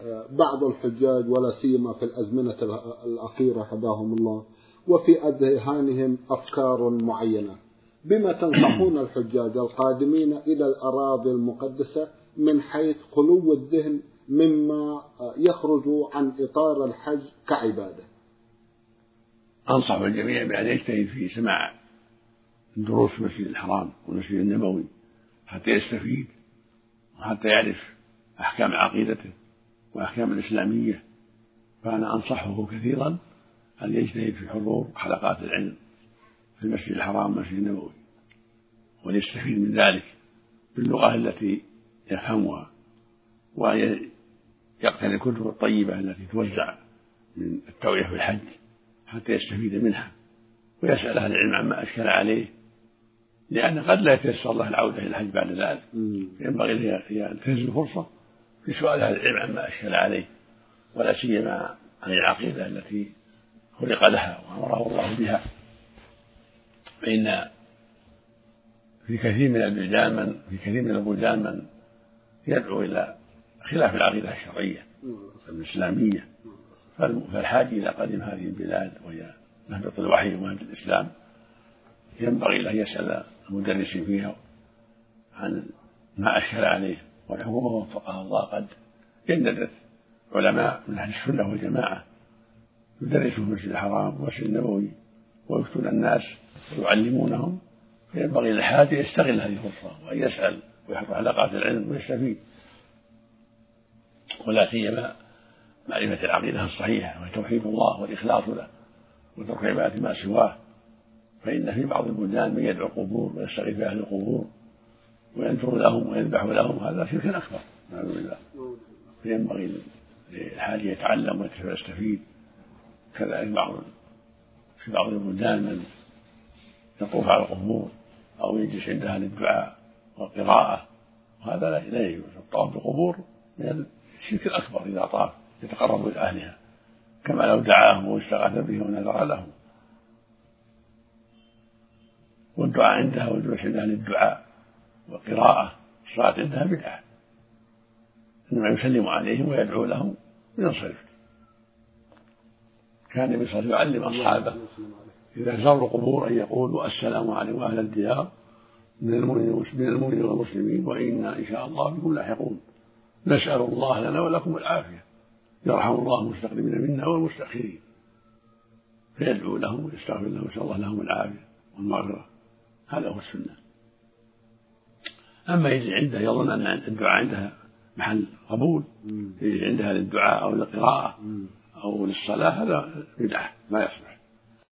بعض الحجاج ولا سيما في الأزمنة الأخيرة هداهم الله وفي أذهانهم أفكار معينة، بما تنصحون الحجاج القادمين إلى الأراضي المقدسة من حيث خلو الذهن مما يخرج عن إطار الحج كعبادة؟ أنصح الجميع بأن يجتهد في سماع دروس المسجد الحرام والمسجد النبوي حتى يستفيد وحتى يعرف أحكام عقيدته وأحكام الإسلامية. فأنا أنصحه كثيرا أن يجتهد في حضور حلقات العلم في المسجد الحرام والمسجد النبوي، وليستفيد من ذلك باللغة التي يفهمها، ويقتني الكتب الطيبة التي توزع من التوعية في الحج حتى يستفيد منها، ويسأل أهل العلم عما أشكل عليه، لأن قد لا يتيسر له العودة إلى الحج بعد ذلك، ينبغي له ينتهز الفرصة في سؤال أهل العلم عما أشكل عليه، ولا سيما عن العقيدة التي خلق لها وأمره الله بها. فإن في كثير من البلدان من يدعو إلى خلاف العقيدة الشرعية الإسلامية، فالحاج إذا قدم هذه البلاد وهي مهبط الوحي ومهبط الإسلام ينبغي له يسأل المدرسين فيها عن ما أشكل عليه، والحكومة وفقها الله قد جندت علماء من أهل السنة والجماعة يدرسوا في المسجد الحرام والمسجد النبوي ويفتون الناس ويعلمونهم، فينبغي للحاج يستغل هذه الفرصة وأن يسأل ويحضر حلقات العلم ويستفيد، ولا سيما معرفة العقيدة الصحيحة وهي توحيد الله والإخلاص له وترك عبادة ما سواه. فإن في بعض البلدان من يدعو القبور ويستغيث بأهل القبور وينذر لهم ويذبح لهم، هذا شرك أكبر نعوذ بالله. فينبغي للحاج يتعلم ويستفيد. كذلك في بعض البلدان من يطوف على القبور أو يجلس عندها للدعاء والقراءة، وهذا لا يجوز. الطواف بالقبور من الشرك الأكبر إذا طاف يتقرب إلى أهلها، كما لو دعاهم واستغاث بهم ونذر لهم. والدعاء عندها والجلوس عندها للدعاء والقراءة، الصلاة عندها بدعة، إنما يسلم عليهم ويدعو لهم وينصرف. كان النبي صلى الله عليه وسلم يعلم أصحابه إذا زاروا القبور أن يقولوا السلام عليكم أهل الديار من المؤمنين والمسلمين وإنا إن شاء الله بكم لاحقون، نسأل الله لنا ولكم العافية، يرحم الله المستقدمين منا والمستأخرين. فيدعو لهم ويستغفر لهم ويسأل الله لهم العافية والمغفرة. هذا هو السنة. أما يجي عنده يظن أن الدعاء عندها محل قبول، يجي عندها للدعاء أو للقراءة أو للصلاة، هذا بدعة ما يصلح.